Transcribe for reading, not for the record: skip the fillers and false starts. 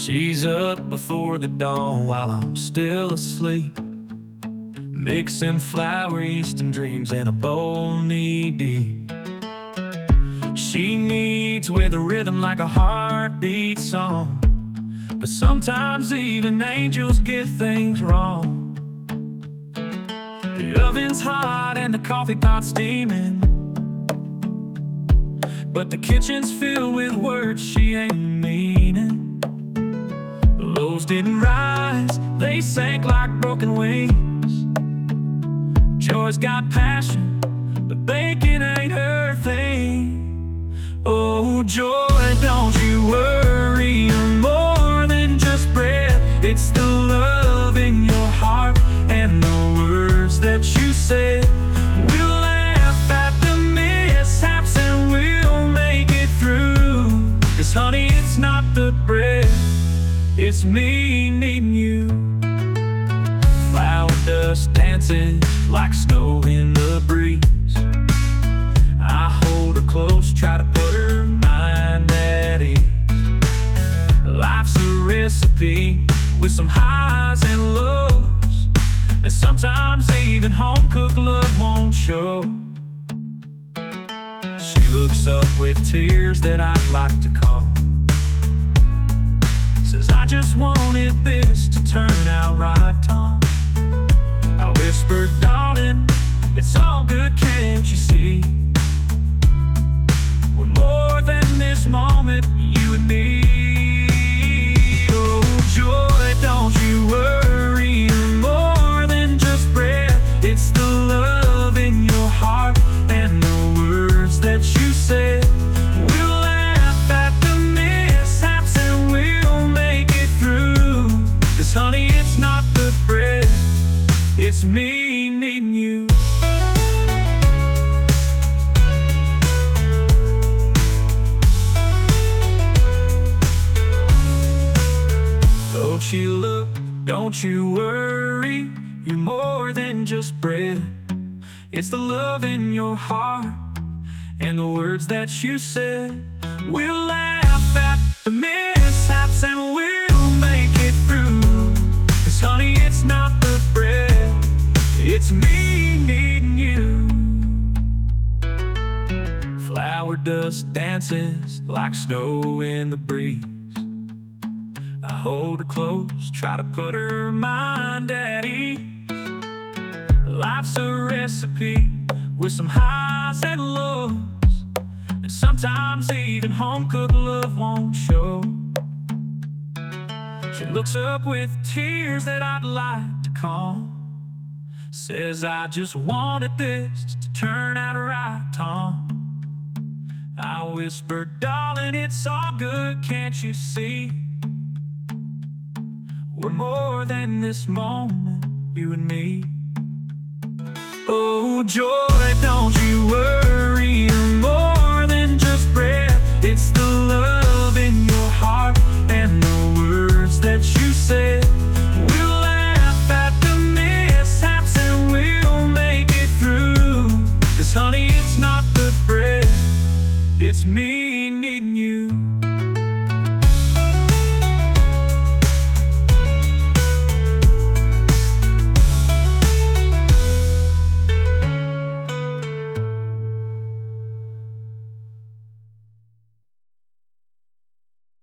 She's up before the dawn while I'm still asleep, mixing flour, yeast, and dreams in a bowl knee deep. She needs with a rhythm like a heartbeat song, but sometimes even angels get things wrong. The oven's hot and the coffee pot's steaming, but the kitchen's filled with words she ain't meaning. The loaves didn't rise, they sank like broken wings. Joy's got passion, but baking ain't her thing. Oh, Joy, don't you worry, you're more than just bread. It's the love in your heart and the words that you said. We'll laugh at the mishaps and we'll make it through. 'Cause honey, it's not the bread, it's me needing you. Flour dust dances like snow in the breeze. I hold her close, try to put her mind at ease. Life's a recipe with some highs and lows, and sometimes even home-cooked love won't show. She looks up with tears that I'd like to call. Says, I just wanted this to turn out right, Tom. I whispered, darling, it's all good, can't you see? We're more than this moment, you and me. Oh, Joy, don't you worry, you're more than just bread. It's the love in your heart and the words that you said. We'll laugh at the mishaps and we'll make it through. 'Cause honey, it's not the bread, it's me needing you. Don't you look, don't you worry, you're more than just bread. It's the love in your heart and the words that you said. We'll laugh at the mishaps and we'll make it through. 'Cause honey, it's not the bread, it's me needing you. Flour dust dances like snow in the breeze. I hold her close, try to put her mind at ease. Life's a recipe with some highs and lows, and sometimes even home-cooked love won't show. She looks up with tears that I'd like to calm. Says, I just wanted this to turn out right, Tom. I whispered, darling, it's all good, can't you see? We're more than this moment, you and me. Oh, Joy, don't you worry,